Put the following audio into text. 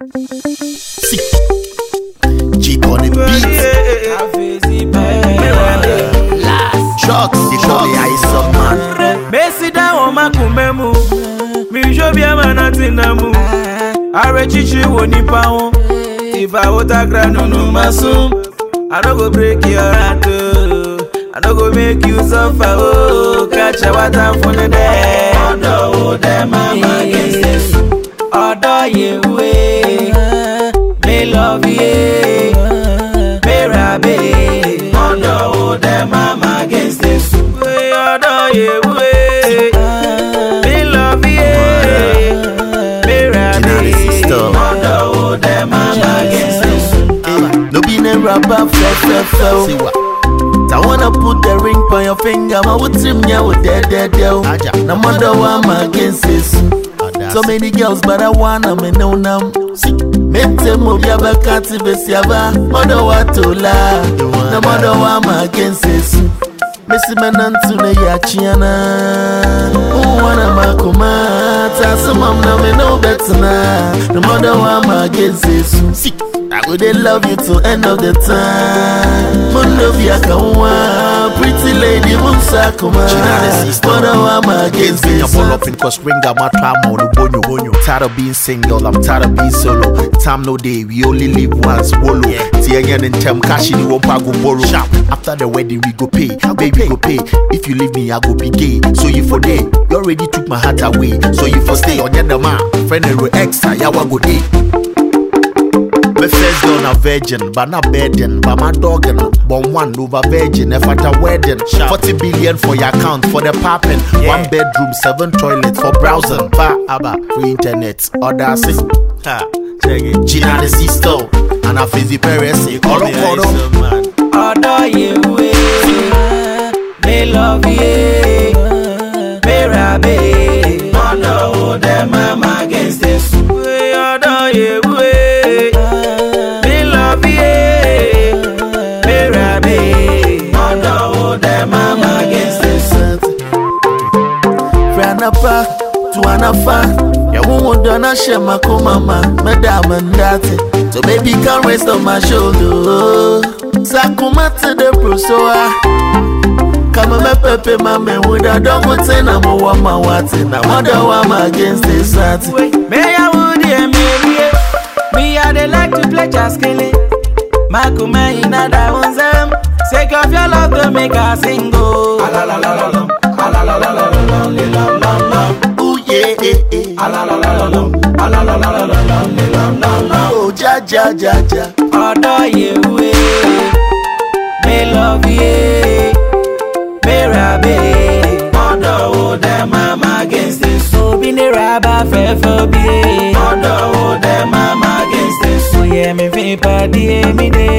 G on the beat. Shots, they call me ice up man. Messi down my kumemu. Mi jobia manatinamu. Are chichi woni pawo. If I water grano no masum, I don't go break your heart. I don't go make you suffer. Oh, catch a water for the day. Oh, them mama against this. Odo ye way. Me love ye. Me rabe. Oh, them mama against this. Odo ye way. Me love ye. Me rabe. Oh, them mama against this. No be no rapper, fell. I wanna put the ring on your finger, ma would trim ya with dead. No matter what I'm against this. So many girls, but I wanna me know now. Mente move ya back at the besiava. Mother what to la. No matter what I'm against this. Missy Manantune Yachiana. Oh, one of my commands. Some of them know better now. No matter what I'm against this. I would love you till end of the time. Mondovia Kawa, pretty lady Munsakuma. But I'm against this. I'm all up in cause ringa my trama on bonyo. Tired of being single, I'm tired of being solo. Time no day, we only live once. Wolo. Tianyan and Tem cash in the go borrow. After the wedding, we go pay. Baby go pay. If you leave me, I go be gay. So you for day, you already took my heart away. So you for stay on the man. Friend and extra, ya go day. My first girl a virgin, but not bedding. But my dog and born one over virgin. If at a wedding, 40 billion for your account for the popping. 1 bedroom, 7 toilets for browsing. Abba, free internet. Order 6. Check it. Gina the sister. And I face the parents. All of man. Order you way. Me love ye. Me rabe. Order them mama against this. Order you way. To anafa, ya won't dona share my mama, madam and daddy. So baby can rest on my shoulder. Sakuma to the prosoa. Come on, pepe, mama, with a dog would say, I'm a woman, what's in a mother, I'm against this. May I would hear me, I they like to play Jaskele. Makuma in a down, sake of your love to make a single. Oh, ja. Order you way. Me love ye. Me rabe. Order them mama against this. So be ne rabba fe. Order them mama against this. So yeah, me fi party me day.